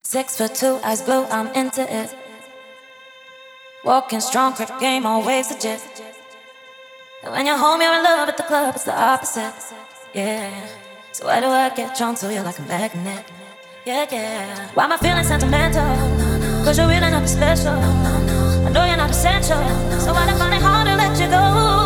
6'2", eyes blue, I'm into it. Walking strong, grip game, always legit. And when you're home, you're in love at the club, it's the opposite. Yeah. So why do I get drawn to you like a magnet? Yeah, yeah. Why am I feeling sentimental? Cause you're really not special. I know you're not essential. So why do I find it hard to let you go?